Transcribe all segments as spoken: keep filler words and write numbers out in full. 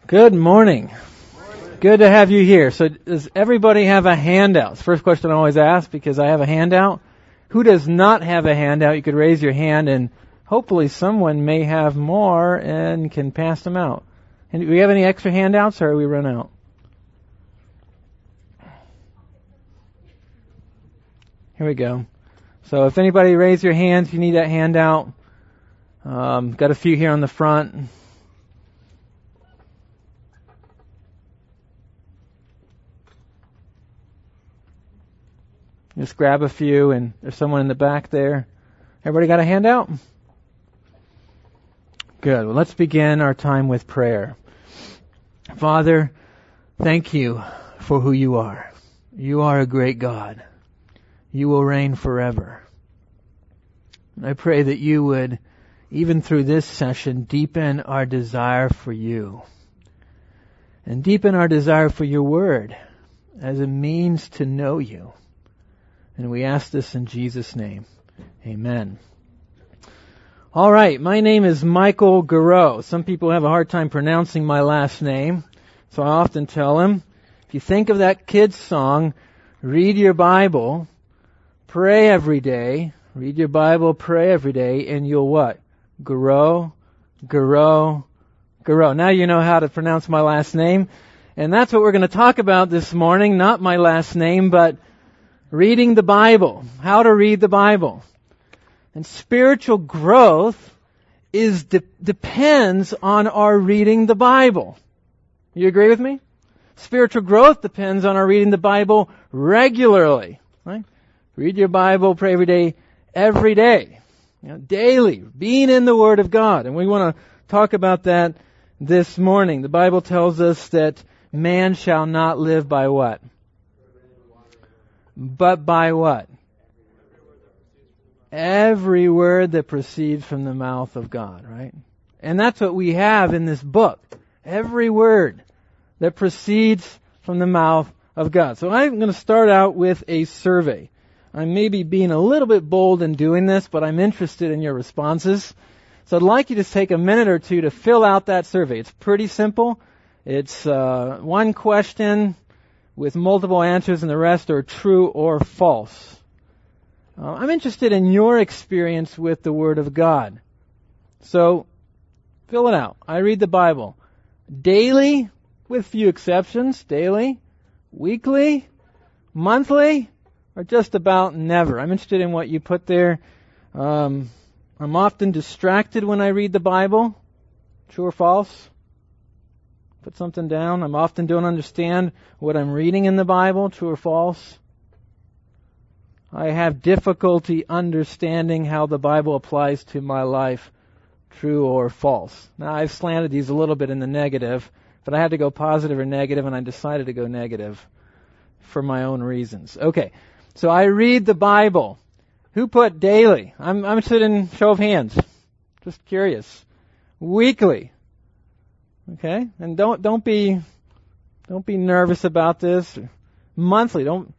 Good morning. Good to have you here. So does everybody have a handout? It's the first question I always ask because I have a handout. Who does not have a handout? You could raise your hand and hopefully someone may have more and can pass them out. And do we have any extra handouts or are we run out? Here we go. So if anybody raise your hand if you need that handout. Um, got a few here on the front. Just grab a few, and there's someone in the back there. Everybody got a handout? Good. Well, let's begin our time with prayer. Father, thank you for who you are. You are a great God. You will reign forever. And I pray that you would, even through this session, deepen our desire for you. And deepen our desire for your word as a means to know you. And we ask this in Jesus' name. Amen. All right, my name is Michael Garreau. Some people have a hard time pronouncing my last name, so I often tell them, if you think of that kid's song, read your Bible, pray every day, read your Bible, pray every day, and you'll what? Garreau, Garreau, Garreau. Now you know how to pronounce my last name, and that's what we're going to talk about this morning, not my last name, but reading the Bible, how to read the Bible. And spiritual growth is de- depends on our reading the Bible. You agree with me? Spiritual growth depends on our reading the Bible regularly. Right? Read your Bible, pray every day, every day. You know, daily, being in the Word of God. And we want to talk about that this morning. The Bible tells us that man shall not live by what? But by what? Every word that proceeds from the mouth of God, right? And that's what we have in this book. Every word that proceeds from the mouth of God. So I'm going to start out with a survey. I may be being a little bit bold in doing this, but I'm interested in your responses. So I'd like you to take a minute or two to fill out that survey. It's pretty simple. It's uh, one question with multiple answers, and the rest are true or false. Uh, I'm interested in your experience with the Word of God. So, fill it out. I read the Bible daily, with few exceptions, daily, weekly, monthly, or just about never. I'm interested in what you put there. Um, I'm often distracted when I read the Bible. True or false? Put something down. I often don't understand what I'm reading in the Bible. True or false? I have difficulty understanding how the Bible applies to my life. True or false? Now, I've slanted these a little bit in the negative, but I had to go positive or negative, and I decided to go negative for my own reasons. Okay, so I read the Bible. Who put daily? I'm, I'm sitting, show of hands. Just curious. Weekly. Okay, and don't don't be don't be nervous about this. Monthly, don't.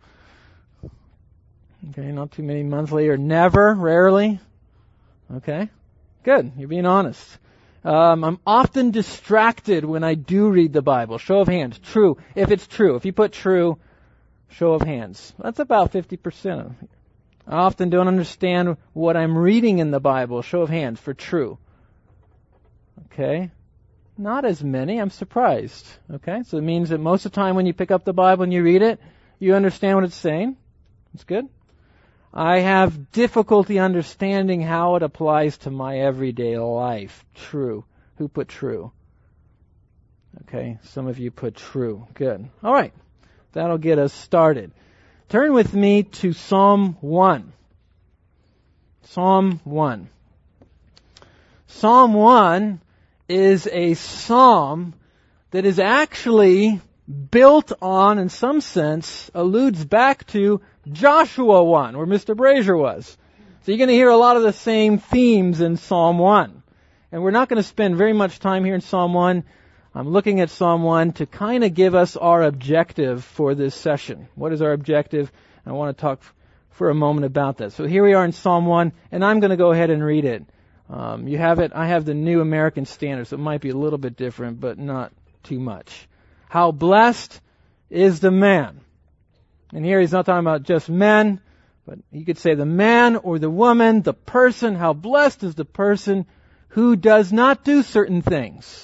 Okay, not too many monthly or never, rarely. Okay, good. You're being honest. Um, I'm often distracted when I do read the Bible. Show of hands. True. If it's true, if you put true, show of hands. That's about fifty percent. I often don't understand what I'm reading in the Bible. Show of hands for true. Okay. Not as many. I'm surprised. Okay, so it means that most of the time when you pick up the Bible and you read it, you understand what it's saying. That's good. I have difficulty understanding how it applies to my everyday life. True. Who put true? Okay, some of you put true. Good. All right, that'll get us started. Turn with me to Psalm one. Psalm one. Psalm one is a psalm that is actually built on, in some sense, alludes back to Joshua one, where Mister Brazier was. So you're going to hear a lot of the same themes in Psalm one. And we're not going to spend very much time here in Psalm one. I'm looking at Psalm one to kind of give us our objective for this session. What is our objective? I want to talk for a moment about that. So here we are in Psalm one, and I'm going to go ahead and read it. Um, you have it. I have the New American Standard, so it might be a little bit different, but not too much. How blessed is the man. And here he's not talking about just men, but you could say the man or the woman, the person. How blessed is the person who does not do certain things.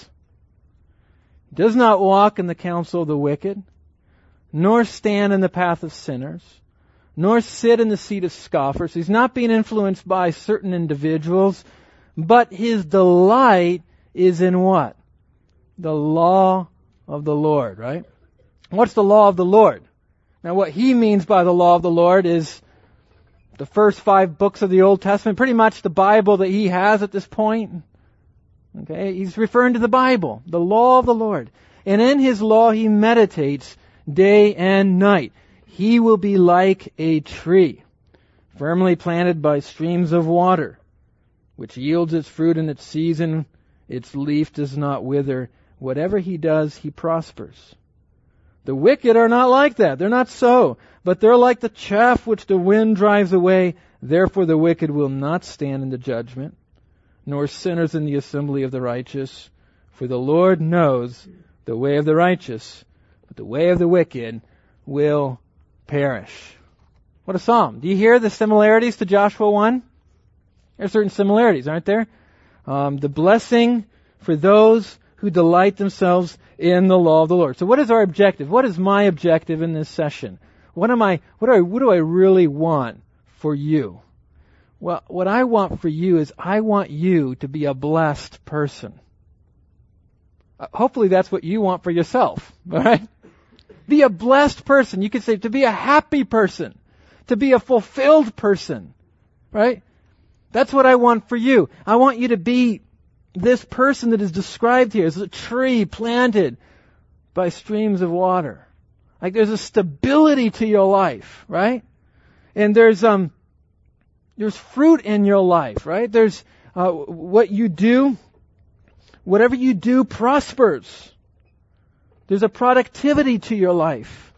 Does not walk in the counsel of the wicked, nor stand in the path of sinners, nor sit in the seat of scoffers. He's not being influenced by certain individuals, but his delight is in what? The law of the Lord, right? What's the law of the Lord? Now what he means by the law of the Lord is the first five books of the Old Testament, pretty much the Bible that he has at this point. Okay, he's referring to the Bible, the law of the Lord. And in his law he meditates day and night. He will be like a tree, firmly planted by streams of water, which yields its fruit in its season. Its leaf does not wither. Whatever he does, he prospers. The wicked are not like that. They're not so. But they're like the chaff which the wind drives away. Therefore the wicked will not stand in the judgment, nor sinners in the assembly of the righteous. For the Lord knows the way of the righteous, but the way of the wicked will perish. What a psalm. Do you hear the similarities to Joshua one? There are certain similarities, aren't there? Um, the blessing for those who delight themselves in the law of the Lord. So what is our objective? What is my objective in this session? What am I, what do I, what do I really want for you? Well, what I want for you is I want you to be a blessed person. Uh, hopefully that's what you want for yourself, all right? Be a blessed person. You could say to be a happy person, to be a fulfilled person, right? That's what I want for you. I want you to be this person that is described here as a tree planted by streams of water. Like there's a stability to your life, right? And there's um there's fruit in your life, right? There's uh, what you do, whatever you do prospers. There's a productivity to your life,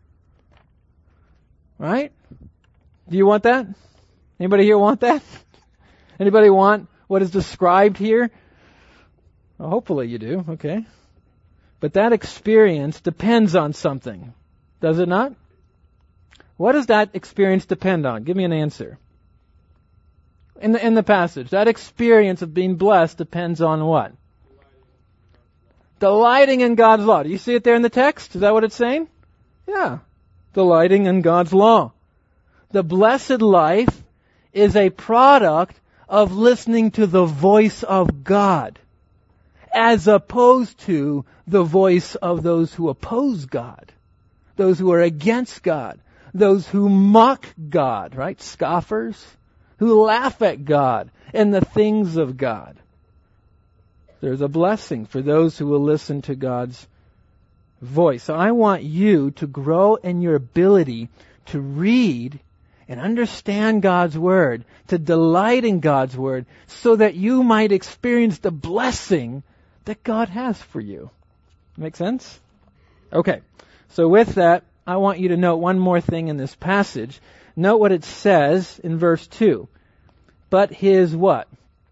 right? Do you want that? Anybody here want that? Anybody want what is described here? Well, hopefully you do, okay. But that experience depends on something, does it not? What does that experience depend on? Give me an answer. In the, in the passage, that experience of being blessed depends on what? Delighting in God's law. Do you see it there in the text? Is that what it's saying? Yeah. Delighting in God's law. The blessed life is a product of listening to the voice of God, as opposed to the voice of those who oppose God, those who are against God, those who mock God, right? Scoffers, who laugh at God and the things of God. There's a blessing for those who will listen to God's voice. So I want you to grow in your ability to read and understand God's Word, to delight in God's Word, so that you might experience the blessing that God has for you. Make sense? Okay. So with that, I want you to note one more thing in this passage. Note what it says in verse two. But his what?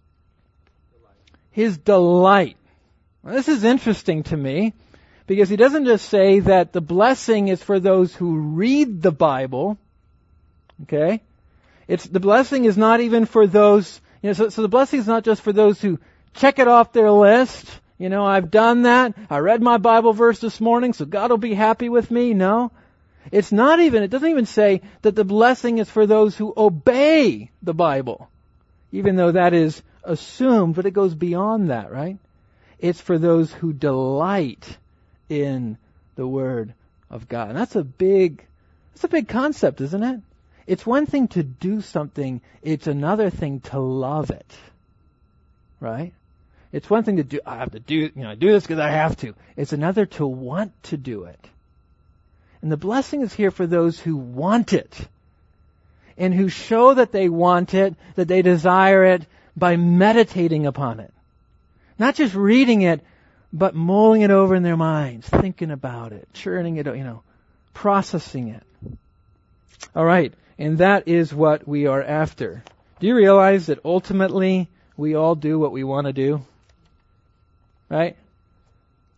His delight. Now, this is interesting to me, because he doesn't just say that the blessing is for those who read the Bible. Okay? It's, the blessing is not even for those, you know, so, so the blessing is not just for those who check it off their list. You know, I've done that. I read my Bible verse this morning, so God will be happy with me. No. It's not even, it doesn't even say that the blessing is for those who obey the Bible, even though that is assumed, but it goes beyond that, right? It's for those who delight in the Word of God. And that's a big, that's a big concept, isn't it? It's one thing to do something, it's another thing to love it. Right? It's one thing to do, I have to do, you know, do this because I have to. It's another to want to do it. And the blessing is here for those who want it. And who show that they want it, that they desire it, by meditating upon it. Not just reading it, but mulling it over in their minds, thinking about it, churning it, you know, processing it. All right. And that is what we are after. Do you realize that ultimately we all do what we want to do? Right?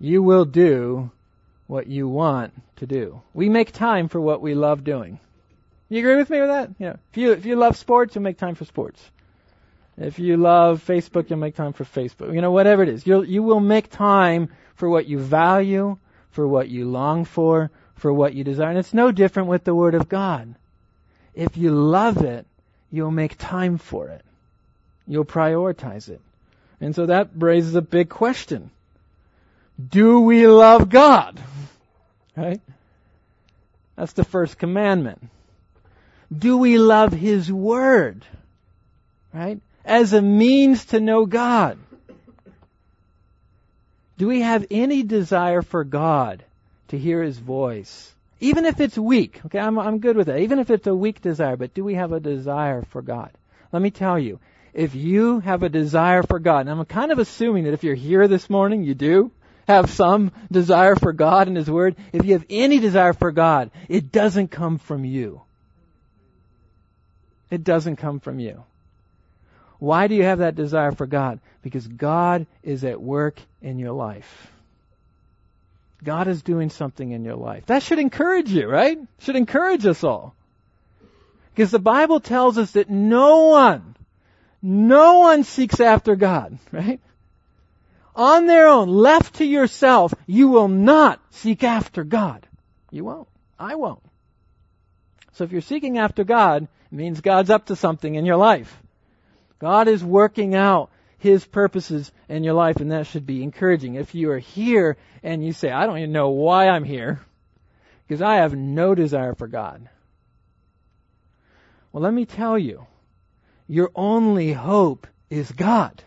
you will do what you want to do. We make time for what we love doing. You agree with me with that? You know, if you if you love sports, you'll make time for sports. If you love Facebook, you'll make time for Facebook. You know, whatever it is, you'll you will make time for what you value, for what you long for, for what you desire. And it's no different with the Word of God. If you love it, you'll make time for it. You'll prioritize it. And so that raises a big question. Do we love God? Right? That's the first commandment. Do we love His Word? Right? As a means to know God. Do we have any desire for God to hear His voice? Even if it's weak. Okay, I'm, I'm good with that. Even if it's a weak desire, but do we have a desire for God? Let me tell you, if you have a desire for God, and I'm kind of assuming that if you're here this morning, you do have some desire for God and His Word. If you have any desire for God, it doesn't come from you. It doesn't come from you. Why do you have that desire for God? Because God is at work in your life. God is doing something in your life. That should encourage you, right? Should encourage us all. Because the Bible tells us that no one, no one seeks after God, right? On their own, left to yourself, you will not seek after God. You won't. I won't. So if you're seeking after God, it means God's up to something in your life. God is working out His purposes in your life, and that should be encouraging. If you are here and you say, I don't even know why I'm here, because I have no desire for God. Well, let me tell you, your only hope is God.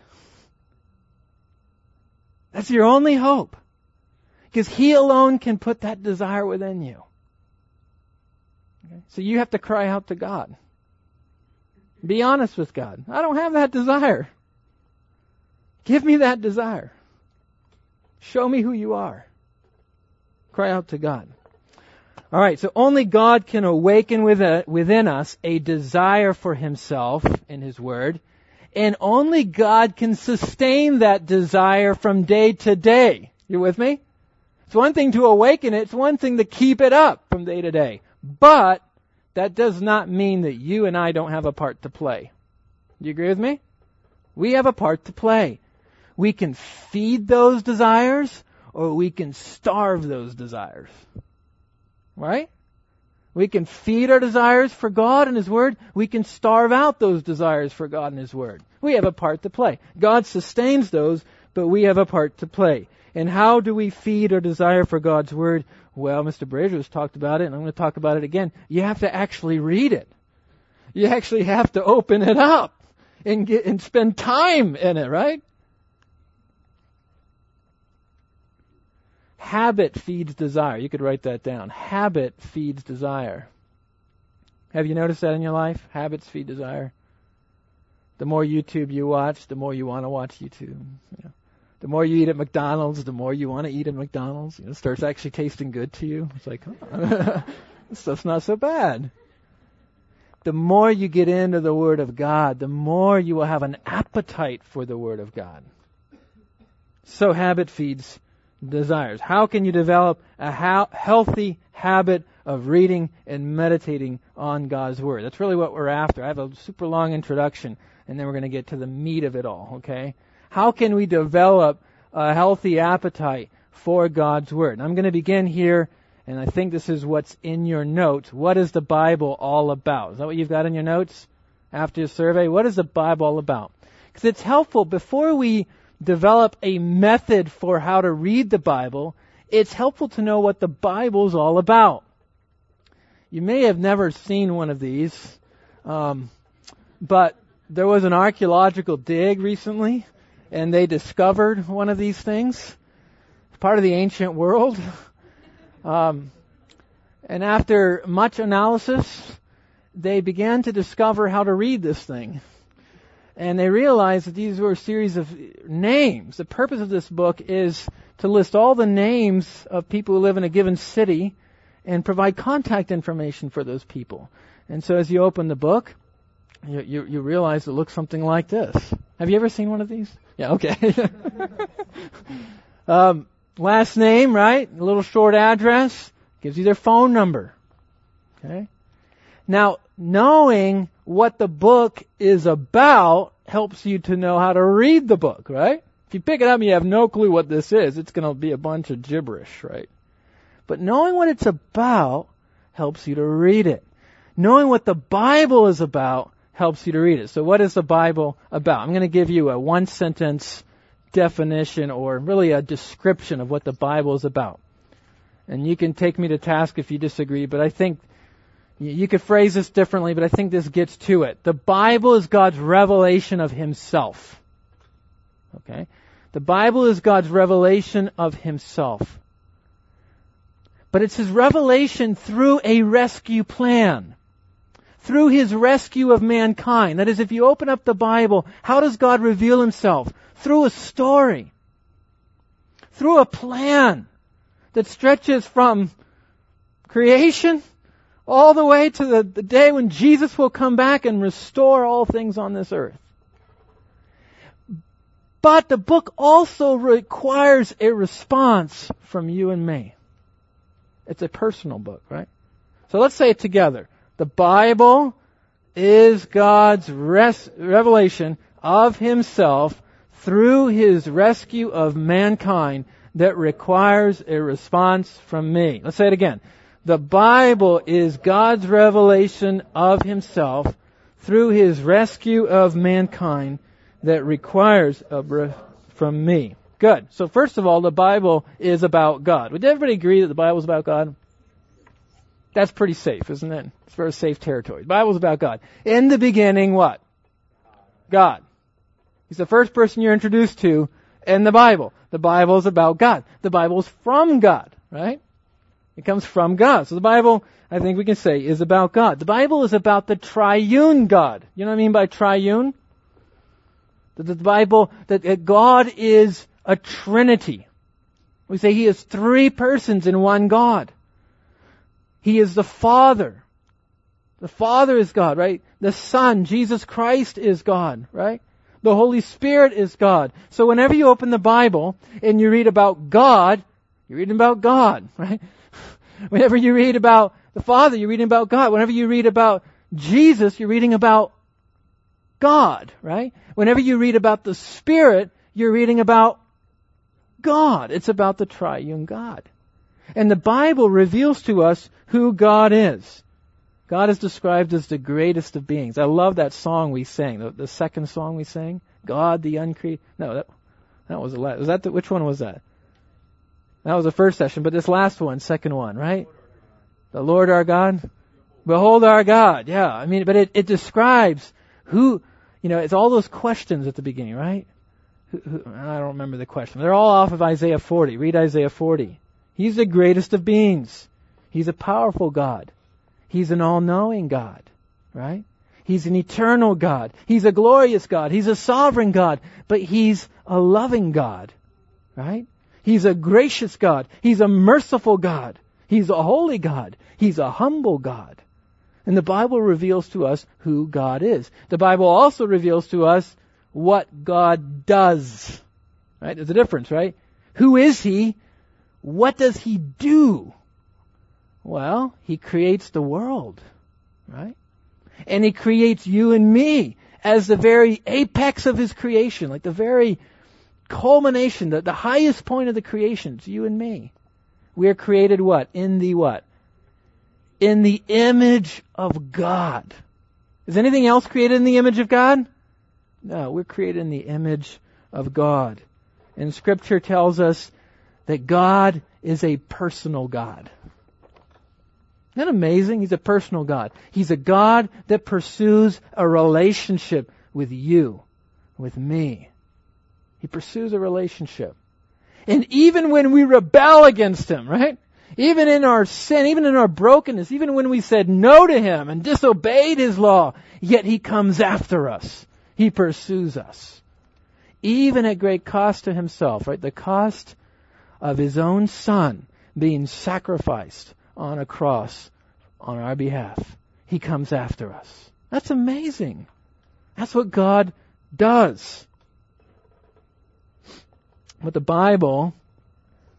That's your only hope. Because He alone can put that desire within you. Okay? So you have to cry out to God. Be honest with God. I don't have that desire. Give me that desire. Show me who you are. Cry out to God. All right, so only God can awaken within us a desire for Himself in His Word, and only God can sustain that desire from day to day. You with me? It's one thing to awaken it. It's one thing to keep it up from day to day. But that does not mean that you and I don't have a part to play. Do you agree with me? We have a part to play. We can feed those desires, or we can starve those desires. Right? We can feed our desires for God and His Word. We can starve out those desires for God and His Word. We have a part to play. God sustains those, but we have a part to play. And how do we feed our desire for God's Word? Well, Mister Brazier has talked about it, and I'm going to talk about it again. You have to actually read it. You actually have to open it up and get and spend time in it, right? Habit feeds desire. You could write that down. Habit feeds desire. Have you noticed that in your life? Habits feed desire. The more YouTube you watch, the more you want to watch YouTube. You know, the more you eat at McDonald's, the more you want to eat at McDonald's. You know, it starts actually tasting good to you. It's like, oh, this stuff's not so bad. The more you get into the Word of God, the more you will have an appetite for the Word of God. So habit feeds desires. How can you develop a ha- healthy habit of reading and meditating on God's Word? That's really what we're after. I have a super long introduction, and then we're going to get to the meat of it all, okay? How can we develop a healthy appetite for God's Word? And I'm going to begin here, and I think this is what's in your notes. What is the Bible all about? Is that what you've got in your notes after your survey? What is the Bible all about? Because it's helpful before we develop a method for how to read the Bible, it's helpful to know what the Bible's all about. You may have never seen one of these, um, but there was an archaeological dig recently, and they discovered one of these things, part of the ancient world. Um, and after much analysis, they began to discover how to read this thing. And they realized that these were a series of names. The purpose of this book is to list all the names of people who live in a given city and provide contact information for those people. And so as you open the book, you, you, you realize it looks something like this. Have you ever seen one of these? Yeah, okay. um, last name, right? A little short address. Gives you their phone number. Okay? Now, knowing what the book is about helps you to know how to read the book, right? If you pick it up and you have no clue what this is, it's going to be a bunch of gibberish, right? But knowing what it's about helps you to read it. Knowing what the Bible is about helps you to read it. So what is the Bible about? I'm going to give you a one-sentence definition, or really a description of what the Bible is about. And you can take me to task if you disagree, but I think you could phrase this differently, but I think this gets to it. The Bible is God's revelation of Himself. Okay? The Bible is God's revelation of Himself. But it's His revelation through a rescue plan. Through His rescue of mankind. That is, if you open up the Bible, how does God reveal Himself? Through a story. Through a plan that stretches from creation all the way to the, the day when Jesus will come back and restore all things on this earth. But the book also requires a response from you and me. It's a personal book, right? So let's say it together. The Bible is God's res- revelation of Himself through His rescue of mankind that requires a response from me. Let's say it again. The Bible is God's revelation of Himself through His rescue of mankind that requires a re- from me. Good. So first of all, the Bible is about God. Would everybody agree that the Bible is about God? That's pretty safe, isn't it? It's very safe territory. The Bible is about God. In the beginning, what? God. He's the first person you're introduced to in the Bible. The Bible is about God. The Bible is from God, right? It comes from God. So the Bible, I think we can say, is about God. The Bible is about the triune God. You know what I mean by triune? That the Bible, that God is a Trinity. We say He is three persons in one God. He is the Father. The Father is God, right? The Son, Jesus Christ, is God, right? The Holy Spirit is God. So whenever you open the Bible and you read about God, you're reading about God, right? Whenever you read about the Father, you're reading about God. Whenever you read about Jesus, you're reading about God, right? Whenever you read about the Spirit, you're reading about God. It's about the triune God. And the Bible reveals to us who God is. God is described as the greatest of beings. I love that song we sang, the, the second song we sang, God the uncreated. No, that that was the last. Was that the, which one was that? That was the first session, but this last one, second one, right? The Lord our God. Behold our God. Yeah, I mean, but it, it describes who, you know, it's all those questions at the beginning, right? Who, who, I don't remember the question. They're all off of Isaiah forty. Read Isaiah forty. He's the greatest of beings. He's a powerful God. He's an all-knowing God, right? He's an eternal God. He's a glorious God. He's a sovereign God. But He's a loving God, right? He's a gracious God. He's a merciful God. He's a holy God. He's a humble God. And the Bible reveals to us who God is. The Bible also reveals to us what God does, right? There's a difference, right? Who is He? What does He do? Well, He creates the world, right? And He creates you and me as the very apex of His creation, like the very culmination, the, the highest point of the creation. It's you and me. We are created what? In the what? In the image of God. Is anything else created in the image of God? No, we're created in the image of God. And Scripture tells us that God is a personal God. Isn't that amazing? He's a personal God. He's a God that pursues a relationship with you, with me. He pursues a relationship. And even when we rebel against Him, right? Even in our sin, even in our brokenness, even when we said no to Him and disobeyed His law, yet He comes after us. He pursues us. Even at great cost to Himself, right? The cost of His own Son being sacrificed on a cross on our behalf. He comes after us. That's amazing. That's what God does. But the Bible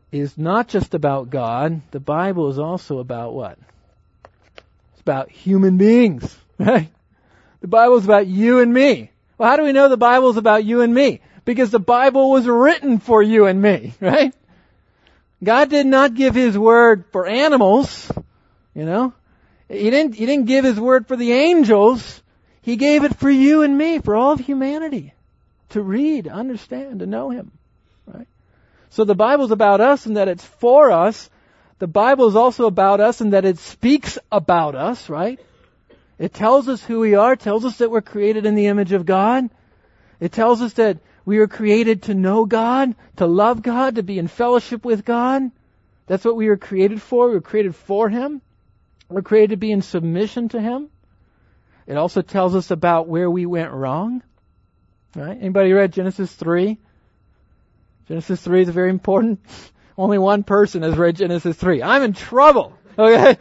is not just about God. The Bible is also about what? It's about human beings, right? The Bible is about you and me. Well, how do we know the Bible is about you and me? Because the Bible was written for you and me, right? God did not give His word for animals, you know. He didn't, He didn't give His word for the angels. He gave it for you and me, for all of humanity, to read, understand, to know Him, right? So the Bible's about us in that it's for us. The Bible is also about us in that it speaks about us, right? It tells us who we are, tells us that we're created in the image of God. It tells us that we were created to know God, to love God, to be in fellowship with God. That's what we were created for. We were created for Him. We're created to be in submission to Him. It also tells us about where we went wrong. Right? Anybody read Genesis three? Genesis three is very important. Only one person has read Genesis three. I'm in trouble. Okay?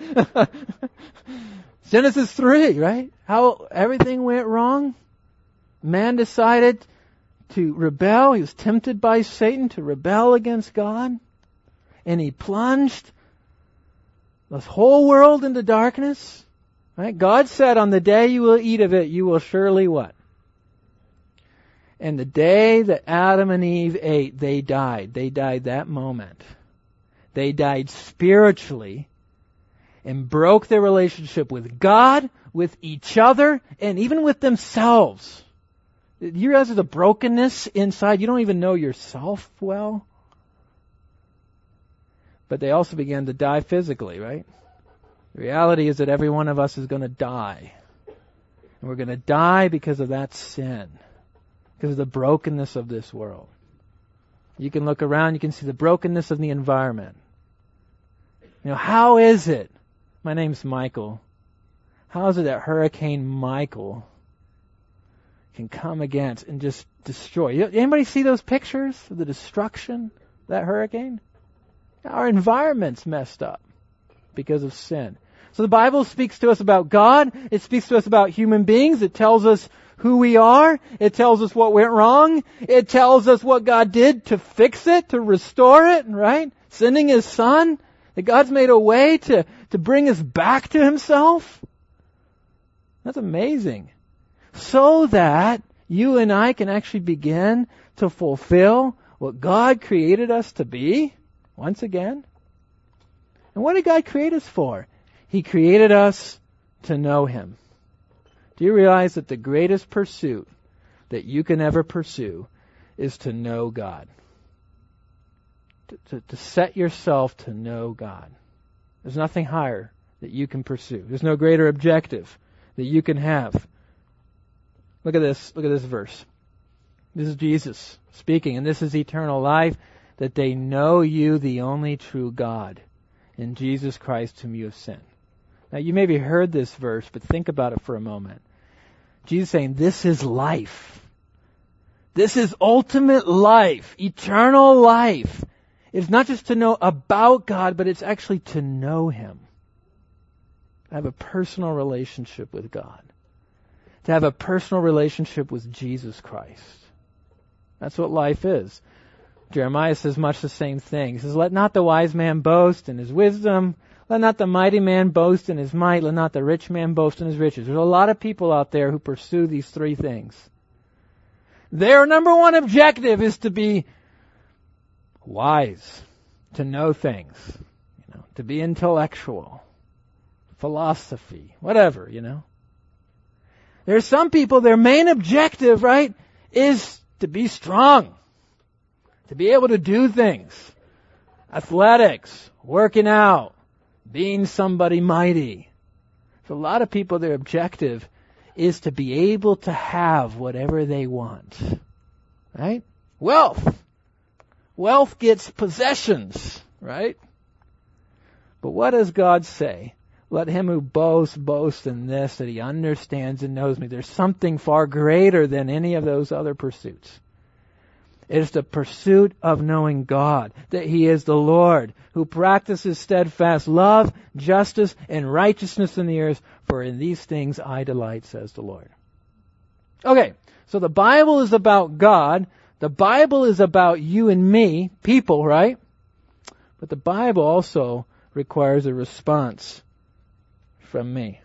Genesis three, right? How everything went wrong. Man decided to rebel. He was tempted by Satan to rebel against God. And he plunged this whole world into darkness. Right? God said, on the day you will eat of it, you will surely what? And the day that Adam and Eve ate, they died. They died that moment. They died spiritually and broke their relationship with God, with each other, and even with themselves. You realize there's a brokenness inside. You don't even know yourself well. But they also began to die physically, right? The reality is that every one of us is going to die. And we're going to die because of that sin. Because of the brokenness of this world. You can look around, you can see the brokenness of the environment. You know, how is it? My name's Michael. How is it that Hurricane Michael can come against and just destroy? Anybody see those pictures of the destruction of that hurricane? Our environment's messed up because of sin. So the Bible speaks to us about God. It speaks to us about human beings. It tells us who we are. It tells us what went wrong. It tells us what God did to fix it, to restore it, right? Sending His Son. That God's made a way to, to bring us back to Himself. That's amazing. So that you and I can actually begin to fulfill what God created us to be once again. And what did God create us for? He created us to know Him. Do you realize that the greatest pursuit that you can ever pursue is to know God? To, to, to set yourself to know God. There's nothing higher that you can pursue. There's no greater objective that you can have. Look at this. Look at this verse. This is Jesus speaking, and this is eternal life, that they know you, the only true God, and Jesus Christ whom you have sent. Now, you maybe heard this verse, but think about it for a moment. Jesus is saying, this is life. This is ultimate life, eternal life. It's not just to know about God, but it's actually to know Him. To have a personal relationship with God. To have a personal relationship with Jesus Christ. That's what life is. Jeremiah says much the same thing. He says, let not the wise man boast in his wisdom. Let not the mighty man boast in his might. Let not the rich man boast in his riches. There's a lot of people out there who pursue these three things. Their number one objective is to be wise, to know things, you know, to be intellectual, philosophy, whatever, you know. There's some people, their main objective, right, is to be strong, to be able to do things, athletics, working out, being somebody mighty. For a lot of people, their objective is to be able to have whatever they want, right? Wealth. Wealth gets possessions, right? But what does God say? Let him who boasts, boast in this, that he understands and knows me. There's something far greater than any of those other pursuits. It is the pursuit of knowing God, that He is the Lord, who practices steadfast love, justice, and righteousness in the earth, for in these things I delight, says the Lord. Okay, so the Bible is about God. The Bible is about you and me, people, right? But the Bible also requires a response from me.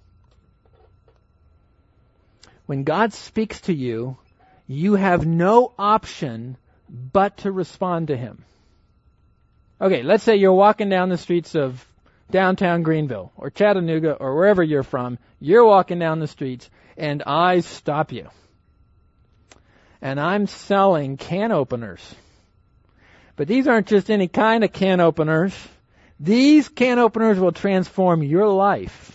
When God speaks to you, you have no option but to respond to Him. Okay, let's say you're walking down the streets of downtown Greenville or Chattanooga or wherever you're from. You're walking down the streets and I stop you. And I'm selling can openers. But these aren't just any kind of can openers. These can openers will transform your life.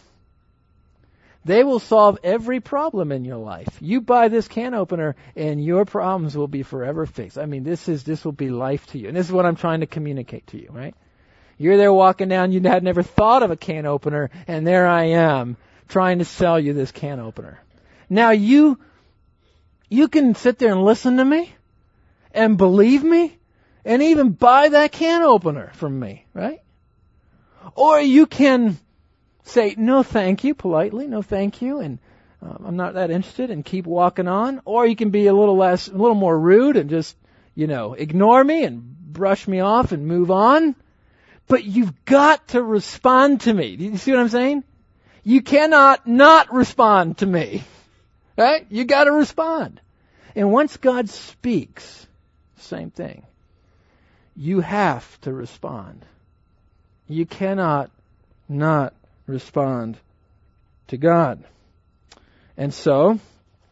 They will solve every problem in your life. You buy this can opener and your problems will be forever fixed. I mean, this is this will be life to you. And this is what I'm trying to communicate to you, right? You're there walking down, you had never thought of a can opener, and there I am trying to sell you this can opener. Now you you can sit there and listen to me and believe me and even buy that can opener from me, right? Or you can say, no thank you, politely, no thank you, and uh, I'm not that interested, and keep walking on. Or you can be a little less, a little more rude and just, you know, ignore me and brush me off and move on. But you've got to respond to me. Do you see what I'm saying? You cannot not respond to me. Right? You got to respond. And once God speaks, same thing. You have to respond. You cannot not respond to God. And so,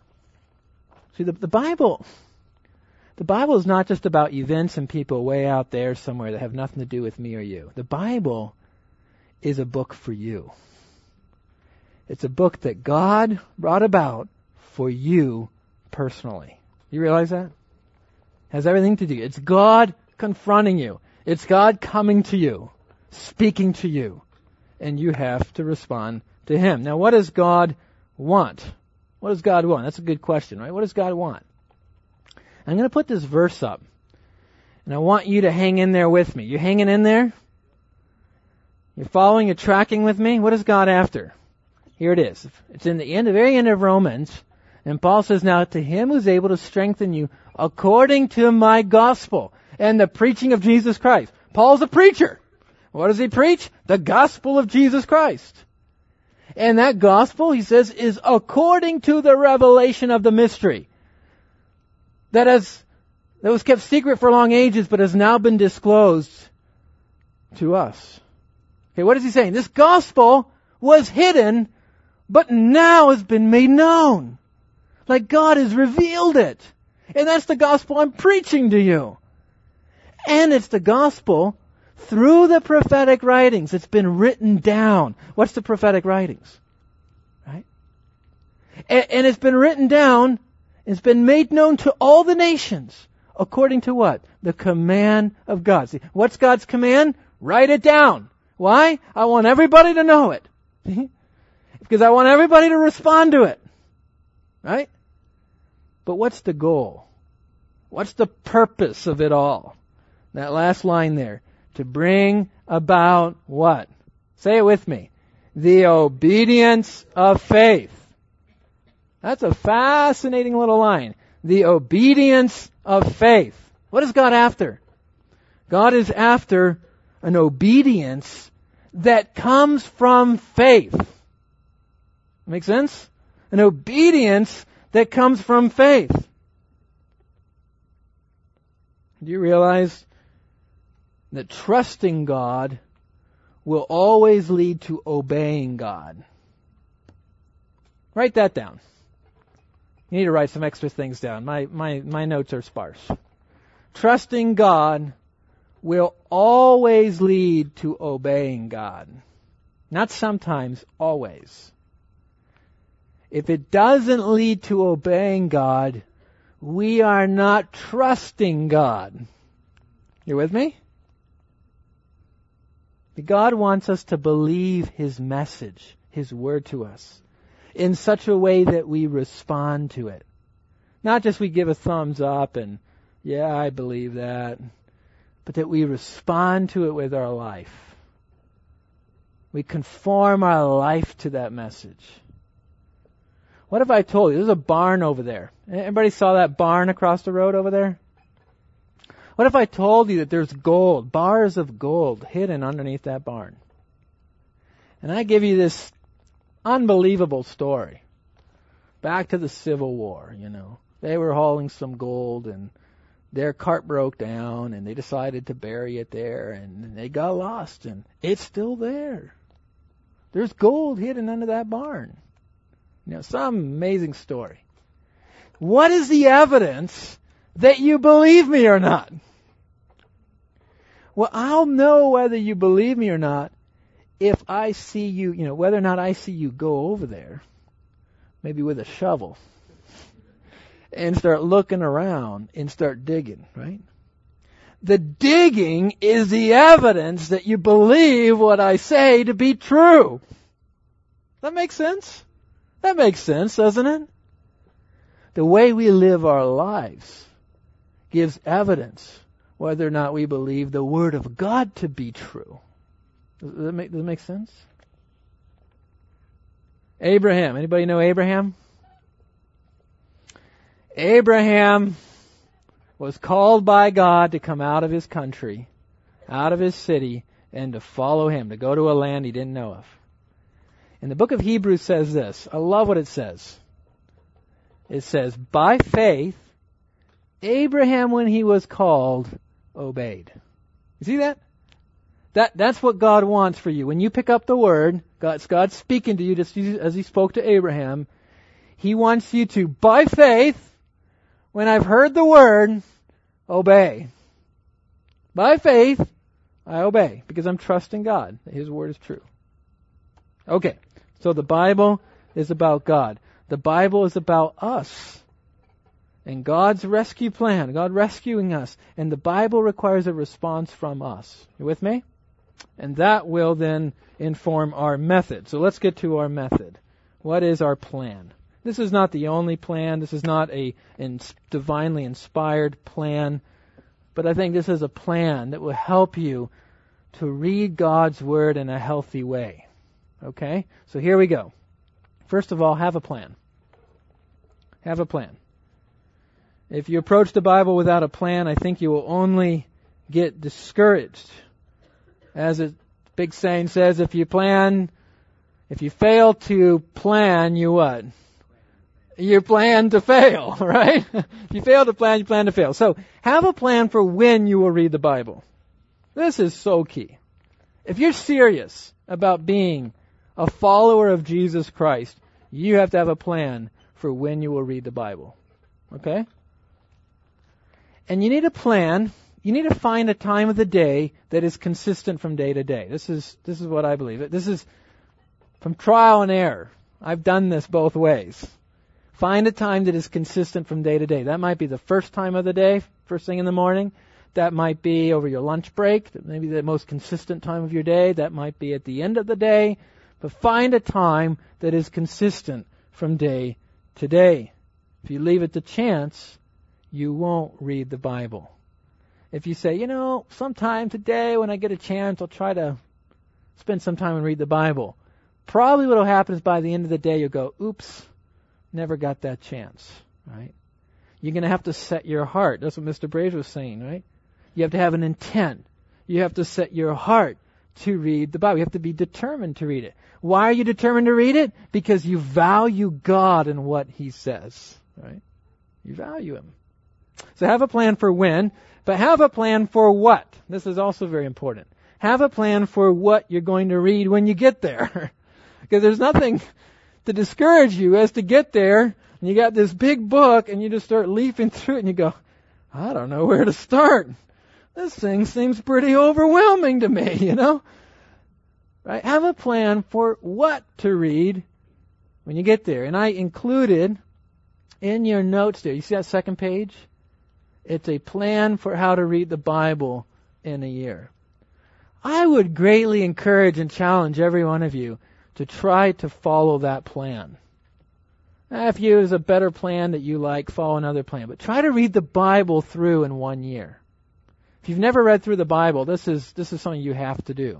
see, the, the Bible, the Bible is not just about events and people way out there somewhere that have nothing to do with me or you. The Bible is a book for you. It's a book that God brought about for you personally. You realize that? It has everything to do. It's God confronting you. It's God coming to you, speaking to you. And you have to respond to Him. Now, what does God want? What does God want? That's a good question, right? What does God want? I'm going to put this verse up. And I want you to hang in there with me. You hanging in there? You're following, you're tracking with me? What is God after? Here it is. It's in the end, the very end of Romans. And Paul says, now to Him who's able to strengthen you according to my gospel and the preaching of Jesus Christ. Paul's a preacher. What does he preach? The gospel of Jesus Christ. And that gospel, he says, is according to the revelation of the mystery that has that was kept secret for long ages, but has now been disclosed to us. Okay, what is he saying? This gospel was hidden, but now has been made known. Like God has revealed it. And that's the gospel I'm preaching to you. And it's the gospel through the prophetic writings. It's been written down. What's the prophetic writings? Right? And, and it's been written down. It's been made known to all the nations. According to what? The command of God. See, what's God's command? Write it down. Why? I want everybody to know it. Because I want everybody to respond to it. Right? But what's the goal? What's the purpose of it all? That last line there. To bring about what? Say it with me. The obedience of faith. That's a fascinating little line. The obedience of faith. What is God after? God is after an obedience that comes from faith. Make sense? An obedience that comes from faith. Do you realize that trusting God will always lead to obeying God? Write that down. You need to write some extra things down. My, my, my notes are sparse. Trusting God will always lead to obeying God. Not sometimes, always. If it doesn't lead to obeying God, we are not trusting God. You with me? God wants us to believe His message, His word to us, in such a way that we respond to it. Not just we give a thumbs up and, yeah, I believe that, but that we respond to it with our life. We conform our life to that message. What if I told you, there's a barn over there. Everybody saw that barn across the road over there? What if I told you that there's gold, bars of gold hidden underneath that barn? And I give you this unbelievable story. Back to the Civil War, you know. They were hauling some gold and their cart broke down and they decided to bury it there and they got lost and it's still there. There's gold hidden under that barn. You know, some amazing story. What is the evidence that you believe me or not? Well, I'll know whether you believe me or not if I see you, you know, whether or not I see you go over there, maybe with a shovel, and start looking around and start digging, right? The digging is the evidence that you believe what I say to be true. That makes sense? That makes sense, doesn't it? The way we live our lives gives evidence whether or not we believe the Word of God to be true. Does that make, does that make sense? Abraham. Anybody know Abraham? Abraham was called by God to come out of his country, out of his city, and to follow him, to go to a land he didn't know of. And the book of Hebrews says this. I love what it says. It says, by faith, Abraham, when he was called, obeyed. You see that? That that's what God wants for you. When you pick up the Word, God's, God's speaking to you just as He spoke to Abraham. He wants you to, by faith, when I've heard the Word, obey. By faith, I obey, because I'm trusting God that His Word is true. Okay, so the Bible is about God. The Bible is about us and God's rescue plan, God rescuing us. And the Bible requires a response from us. You with me? And that will then inform our method. So let's get to our method. What is our plan? This is not the only plan. This is not a in, divinely inspired plan. But I think this is a plan that will help you to read God's Word in a healthy way. Okay? So here we go. First of all, have a plan. Have a plan. If you approach the Bible without a plan, I think you will only get discouraged. As a big saying says, if you plan, if you fail to plan, you what? You plan to fail, right? If you fail to plan, you plan to fail. So have a plan for when you will read the Bible. This is so key. If you're serious about being a follower of Jesus Christ, you have to have a plan for when you will read the Bible. Okay? And you need a plan. You need to find a time of the day that is consistent from day to day. This is this is what I believe. This is from trial and error. I've done this both ways. Find a time that is consistent from day to day. That might be the first time of the day, first thing in the morning. That might be over your lunch break. That may be the most consistent time of your day. That might be at the end of the day. But find a time that is consistent from day to day. If you leave it to chance, you won't read the Bible. If you say, you know, sometime today when I get a chance, I'll try to spend some time and read the Bible. Probably what will happen is by the end of the day, you'll go, oops, never got that chance, right? You're going to have to set your heart. That's what Mister Braves was saying, right? You have to have an intent. You have to set your heart to read the Bible. You have to be determined to read it. Why are you determined to read it? Because you value God and what He says, right? You value Him. So have a plan for when, but have a plan for what. This is also very important. Have a plan for what you're going to read when you get there. Because there's nothing to discourage you as to get there, and you got this big book, and you just start leafing through it, and you go, I don't know where to start. This thing seems pretty overwhelming to me, you know? Right? Have a plan for what to read when you get there. And I included in your notes there, you see that second page? It's a plan for how to read the Bible in a year. I would greatly encourage and challenge every one of you to try to follow that plan. Now, if you there's a better plan that you like, follow another plan. But try to read the Bible through in one year. If you've never read through the Bible, this is this is something you have to do.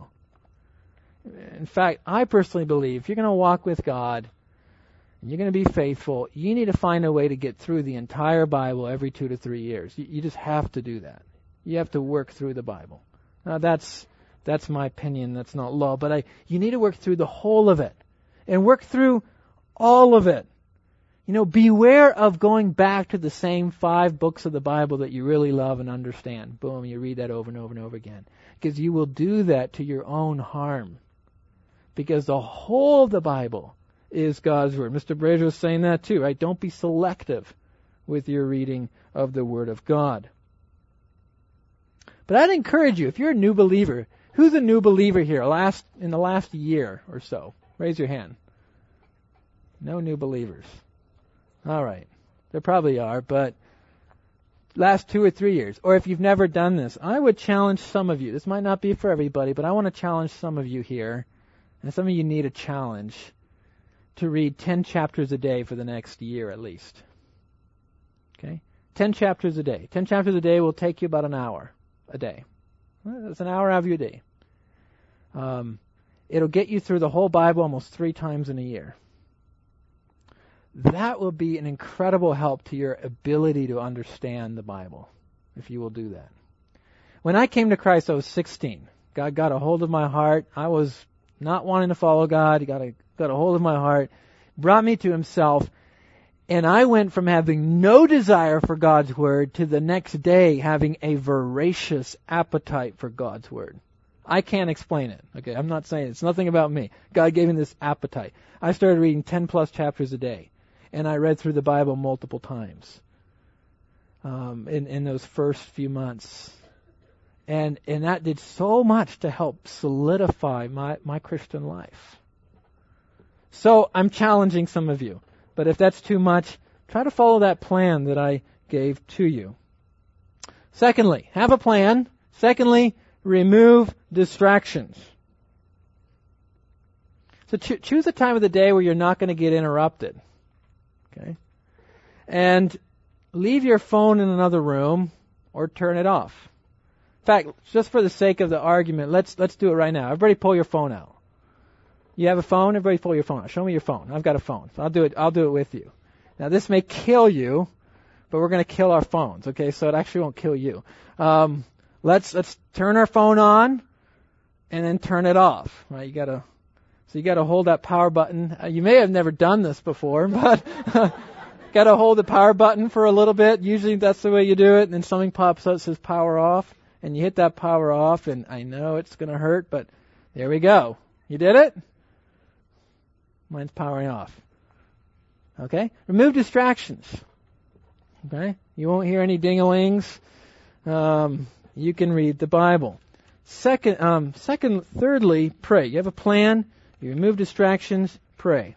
In fact, I personally believe if you're going to walk with God and you're going to be faithful, you need to find a way to get through the entire Bible every two to three years. You, you just have to do that. You have to work through the Bible. Now that's that's my opinion. That's not law. But I, you need to work through the whole of it. And work through all of it. You know, beware of going back to the same five books of the Bible that you really love and understand. Boom, you read that over and over and over again. Because you will do that to your own harm. Because the whole of the Bible is God's Word. Mister Brazier was saying that too, right? Don't be selective with your reading of the Word of God. But I'd encourage you, if you're a new believer, who's a new believer here last in the last year or so? Raise your hand. No new believers. All right. There probably are, but last two or three years, or if you've never done this, I would challenge some of you. This might not be for everybody, but I want to challenge some of you here, and some of you need a challenge to read ten chapters a day for the next year at least. Okay? ten chapters a day. ten chapters a day will take you about an hour a day. That's an hour out of your day. Um, it'll get you through the whole Bible almost three times in a year. That will be an incredible help to your ability to understand the Bible, if you will do that. When I came to Christ, I was sixteen. God got a hold of my heart. I was not wanting to follow God. He got a, got a hold of my heart, brought me to Himself, and I went from having no desire for God's Word to the next day having a voracious appetite for God's Word. I can't explain it. Okay, I'm not saying it. It's nothing about me. God gave me this appetite. I started reading ten plus chapters a day. And I read through the Bible multiple times um, in, in those first few months. And and that did so much to help solidify my, my Christian life. So I'm challenging some of you. But if that's too much, try to follow that plan that I gave to you. Secondly, have a plan. Secondly, remove distractions. So cho- choose a time of the day where you're not going to get interrupted. Okay? And leave your phone in another room or turn it off. In fact, just for the sake of the argument, let's let's do it right now. Everybody pull your phone out. You have a phone? Everybody pull your phone out. Show me your phone. I've got a phone. So I'll do it I'll do it with you. Now this may kill you, but we're going to kill our phones, okay? So it actually won't kill you. Um, let's let's turn our phone on and then turn it off. Right? You got to So you got to hold that power button. Uh, you may have never done this before, but got to hold the power button for a little bit. Usually that's the way you do it. And then something pops up that says power off, and you hit that power off. And I know it's going to hurt, but there we go. You did it? Mine's powering off. Okay? Remove distractions. Okay? You won't hear any ding-a-lings. Um, you can read the Bible. Second, um, second, thirdly, pray. You have a plan. You remove distractions, pray.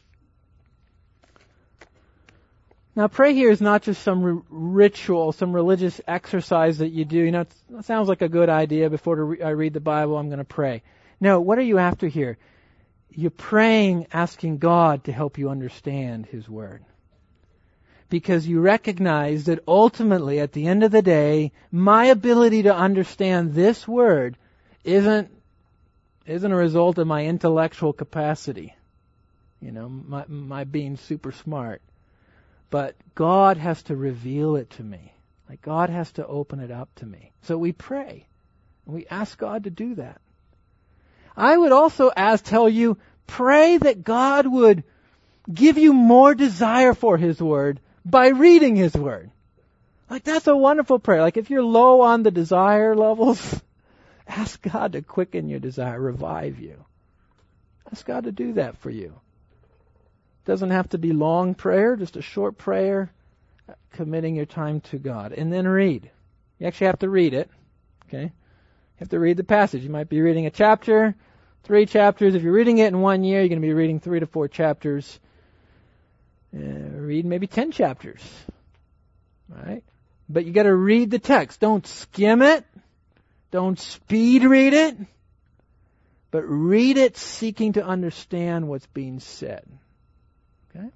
Now, pray here is not just some r- ritual, some religious exercise that you do. You know, it sounds like a good idea. Before re- I read the Bible, I'm going to pray. No, what are you after here? You're praying, asking God to help you understand His Word. Because you recognize that ultimately, at the end of the day, my ability to understand this Word isn't isn't a result of my intellectual capacity, you know, my, my being super smart. But God has to reveal it to me. Like God has to open it up to me. So we pray, and we ask God to do that. I would also ask, tell you, pray that God would give you more desire for His Word by reading His Word. Like that's a wonderful prayer. Like if you're low on the desire levels, ask God to quicken your desire, revive you. Ask God to do that for you. It doesn't have to be long prayer, just a short prayer, committing your time to God. And then read. You actually have to read it. Okay? You have to read the passage. You might be reading a chapter, three chapters. If you're reading it in one year, you're going to be reading three to four chapters. Uh, read maybe ten chapters. All right? But you got to read the text. Don't skim it. Don't speed read it, but read it seeking to understand what's being said. Okay?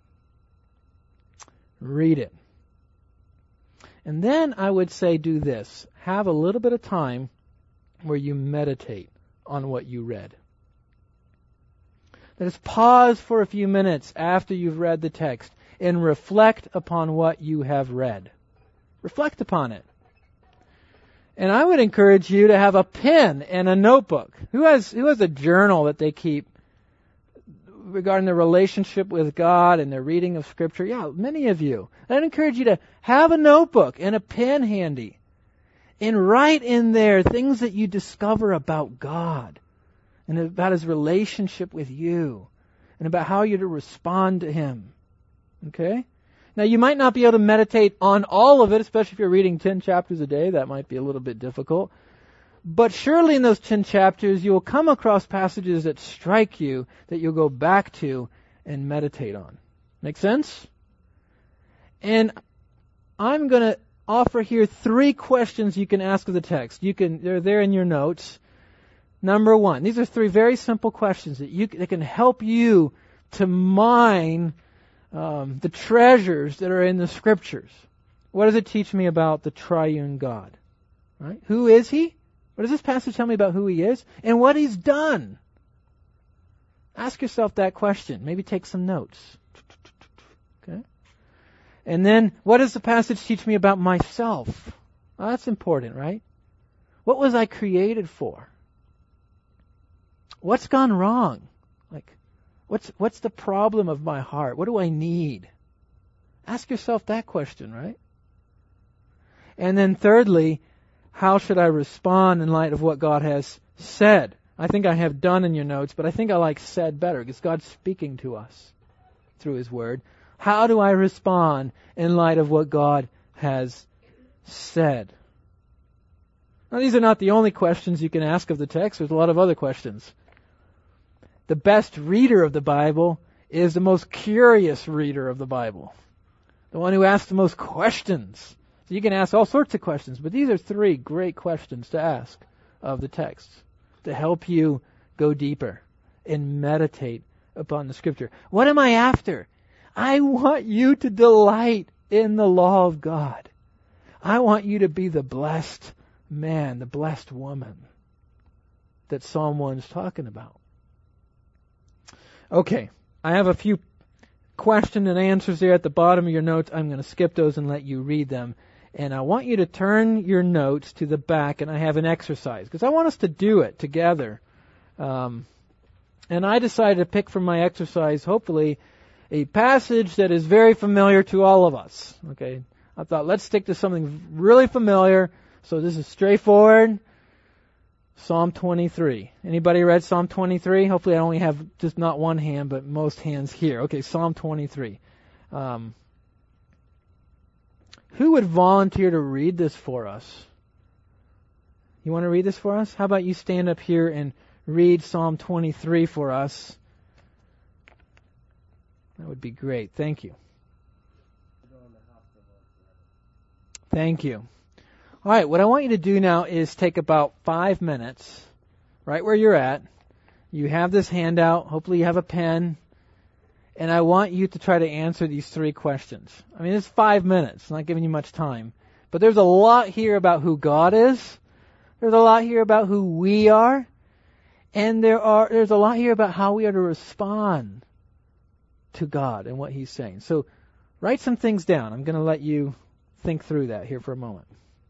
Read it. And then I would say do this. Have a little bit of time where you meditate on what you read. That is, pause for a few minutes after you've read the text and reflect upon what you have read. Reflect upon it. And I would encourage you to have a pen and a notebook. Who has, who has a journal that they keep regarding their relationship with God and their reading of Scripture? Yeah, many of you. I'd encourage you to have a notebook and a pen handy and write in there things that you discover about God and about His relationship with you and about how you're to respond to Him. Okay? Now, you might not be able to meditate on all of it, especially if you're reading ten chapters a day. That might be a little bit difficult. But surely in those ten chapters, you will come across passages that strike you, that you'll go back to and meditate on. Make sense? And I'm going to offer here three questions you can ask of the text. You can, they're there in your notes. Number one, these are three very simple questions that you that can help you to mine Um, the treasures that are in the Scriptures. What does it teach me about the triune God? Right? Who is He? What does this passage tell me about who He is? And what He's done? Ask yourself that question. Maybe take some notes. Okay? And then, what does the passage teach me about myself? Well, that's important, right? What was I created for? What's gone wrong? Like, What's what's the problem of my heart? What do I need? Ask yourself that question, right? And then thirdly, how should I respond in light of what God has said? I think I have done in your notes, but I think I like said better because God's speaking to us through His Word. How do I respond in light of what God has said? Now, these are not the only questions you can ask of the text. There's a lot of other questions. The best reader of the Bible is the most curious reader of the Bible. The one who asks the most questions. So you can ask all sorts of questions, but these are three great questions to ask of the text to help you go deeper and meditate upon the Scripture. What am I after? I want you to delight in the law of God. I want you to be the blessed man, the blessed woman that Psalm one is talking about. Okay, I have a few question and answers there at the bottom of your notes. I'm going to skip those and let you read them. And I want you to turn your notes to the back, and I have an exercise, because I want us to do it together. Um, and I decided to pick from my exercise, hopefully, a passage that is very familiar to all of us. Okay, I thought, let's stick to something really familiar. So this is straightforward. Psalm twenty-three. Anybody read Psalm twenty-three? Hopefully I only have just not one hand, but most hands here. Okay, Psalm twenty-three. Um, who would volunteer to read this for us? You want to read this for us? How about you stand up here and read Psalm twenty-three for us? That would be great. Thank you. Thank you. All right, what I want you to do now is take about five minutes, right where you're at. You have this handout. Hopefully you have a pen. And I want you to try to answer these three questions. I mean, it's five minutes. I'm not giving you much time. But there's a lot here about who God is. There's a lot here about who we are. And there are there's a lot here about how we are to respond to God and what He's saying. So write some things down. I'm going to let you think through that here for a moment.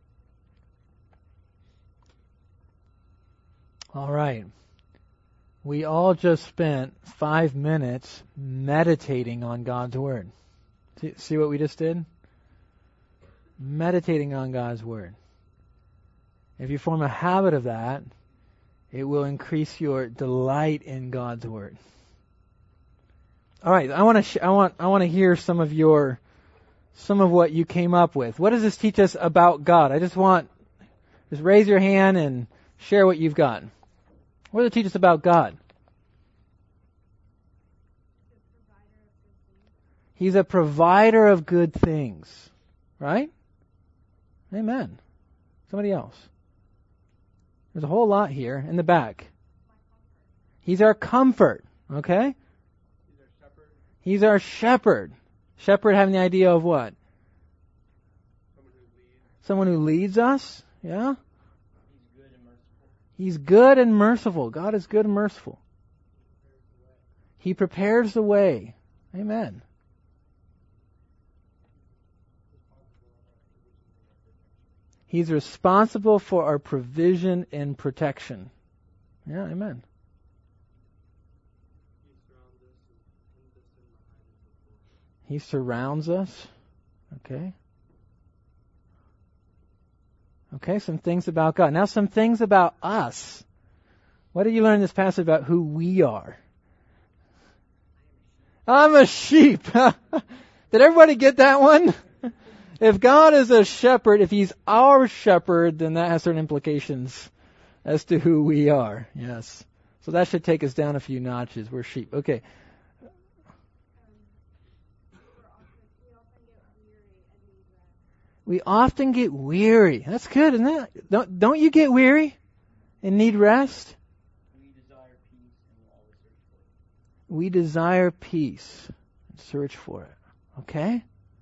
All right. We all just spent five minutes meditating on God's Word. See, see what we just did? Meditating on God's Word. If you form a habit of that, it will increase your delight in God's Word. All right, I want to sh- I want I want to hear some of your some of what you came up with. What does this teach us about God? I just want just raise your hand and share what you've got. What does it teach us about God? He's a provider of good things. Right? Amen. Somebody else. There's a whole lot here in the back. He's our comfort. Okay? He's our shepherd. He's our shepherd. Shepherd having the idea of what? Someone who leads. Someone who leads us. Yeah? He's good and merciful. God is good and merciful. He prepares the way. Amen. He's responsible for our provision and protection. Yeah, amen. He surrounds us. Okay. Okay, some things about God. Now some things about us. What do you learn in this passage about who we are? I'm a sheep. Did everybody get that one? If God is a shepherd, if He's our shepherd, then that has certain implications as to who we are. Yes. So that should take us down a few notches. We're sheep. Okay. We often get weary. That's good, isn't it? Don't, don't you get weary and need rest? We desire peace and we'll always search for it. We desire peace and search for it. Okay?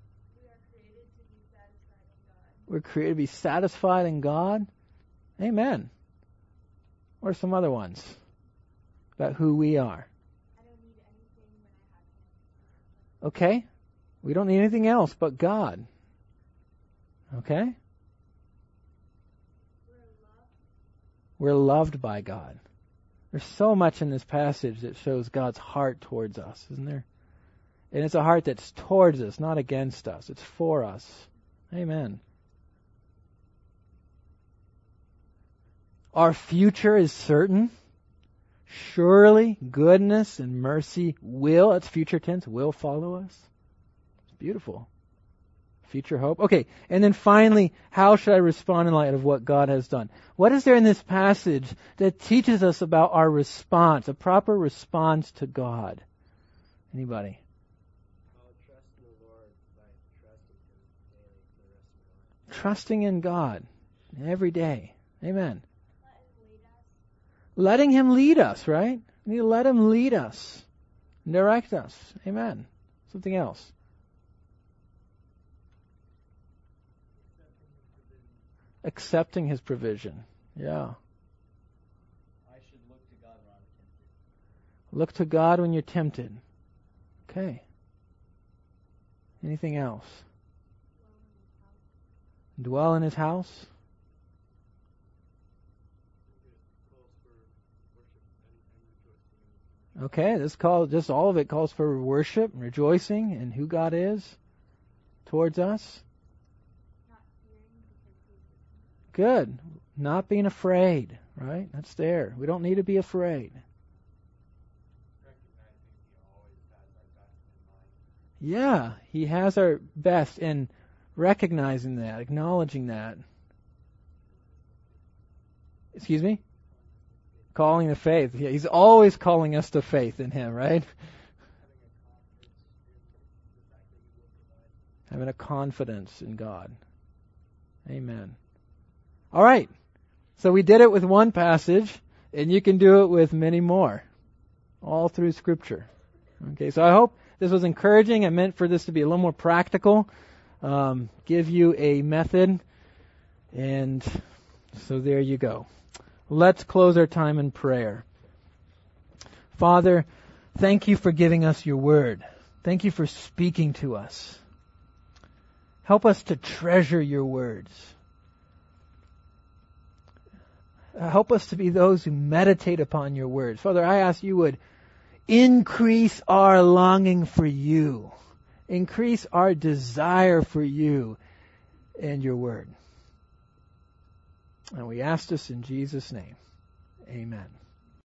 We're created to be satisfied in God. Amen. Or some other ones about who we are. I don't need anything when I have Him. Okay? We don't need anything else but God. Okay? We're loved by God. There's so much in this passage that shows God's heart towards us, isn't there? And it's a heart that's towards us, not against us. It's for us. Amen. Our future is certain. Surely goodness and mercy will, that's future tense, will follow us. It's beautiful. Future hope. Okay, and then finally, how should I respond in light of what God has done? What is there in this passage that teaches us about our response, a proper response to God? Anybody? I'll trust in the Lord by trusting Him daily for the rest of my life. Trusting in God every day. Amen. Letting Him lead us, right? We need to let Him lead us, direct us. Amen. Something else. Accepting His provision. Yeah. I should look to God when I'm tempted. Look to God when you're tempted. Okay. Anything else? Dwell in His house. Okay, this call, just all of it calls for worship and rejoicing in who God is towards us. Good. Not being afraid, right? That's there. We don't need to be afraid. Yeah, He has our best in recognizing that, acknowledging that. Excuse me? Calling to faith. Yeah, He's always calling us to faith in Him, right? Having a confidence in God. Amen. All right. So we did it with one passage, and you can do it with many more, all through Scripture. Okay, so I hope this was encouraging. I meant for this to be a little more practical, um, give you a method, and so there you go. Let's close our time in prayer. Father, thank you for giving us your word. Thank you for speaking to us. Help us to treasure your words. Help us to be those who meditate upon your words. Father, I ask you would increase our longing for you. Increase our desire for you and your word. And we ask this in Jesus' name. Amen.